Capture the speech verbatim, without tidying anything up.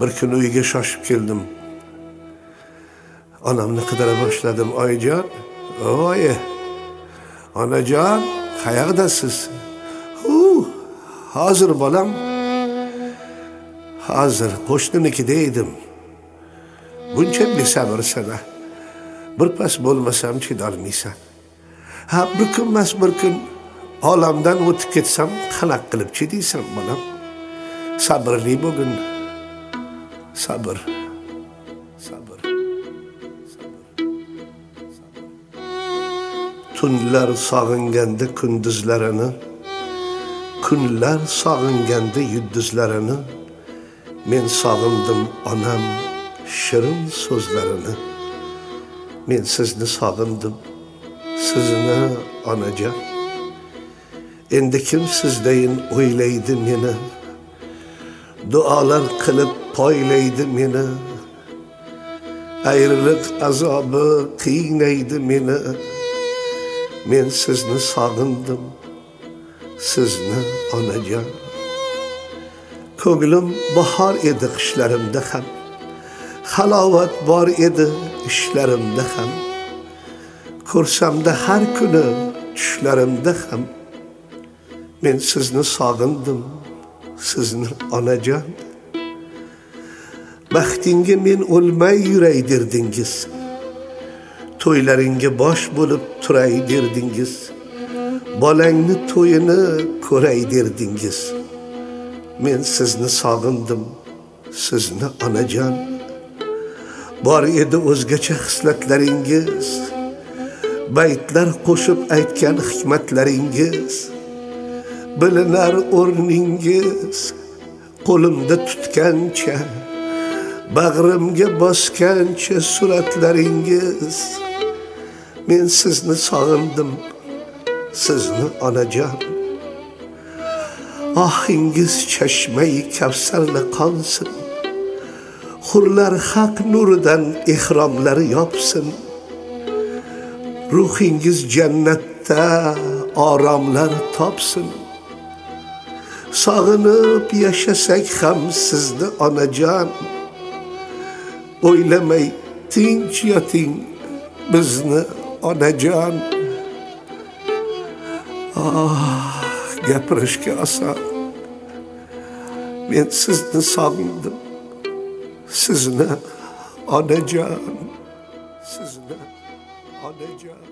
Bir kun uyga shoshib keldim. Onamni qidira boshladim. Oyijon, oyi, onajon, qayerdasiz? Hu, hozir bolam. Hozir qo'shninikida edim. Buncha besabrsana. Bir pas bo'lmasam chidolmaysan. Ha, bir kun emas bir kun olamdan o'tib ketsam, qanaqa qilib chidaysan bolam? Sabrli bo'lgin. Sabr. Sabr. Tunlar sog'inganda kunduzlarini, kunlar sog'inganda yulduzlarini, men sog'indim onam shirin so'zlarini. Men sizni sog'indim, sizni onajon. Endi kim sizdayin o'ylaydi meni? Duolar qilib poylaydi meni. Ayriliq azobi qiynaydi meni. Men sizni sog'indim, sizni onajon. Ko'nglim bahor edi qishlarimda ham, halovat bor edi ishlarimda ham. Ko'rsamda har kuni tushlarimda ham, men sizni sog'indim, sizni onajon. Baxtingga men o'lmay yuray derdingiz. To'ylaringga bosh bo'lib turay derdingiz. Bolangni to'yini ko'ray derdingiz. Men sizni sog'indim, sizni onajon. Bor edi o'zgacha xislatlaringiz. Baytlar qo'shib aytgan hikmatlaringiz. Bilinar o'rningiz, qo'limda tutgancha, bag'rimga bosgancha suratlaringiz. Men sizni sog'indim, sizni onajon. Ohingiz chashmai kavsarli qonsin. Hurlar haq nuridan ihromlari yopsin. Ruhingiz jannatda oromlar topsin. Sog'inib yashasak ham sizni onajon. O'ylamay tinch yoting bizni onajon. Ah, gapirishga oson. Men sizni sog'indim, sizni onajon, sizni onajon.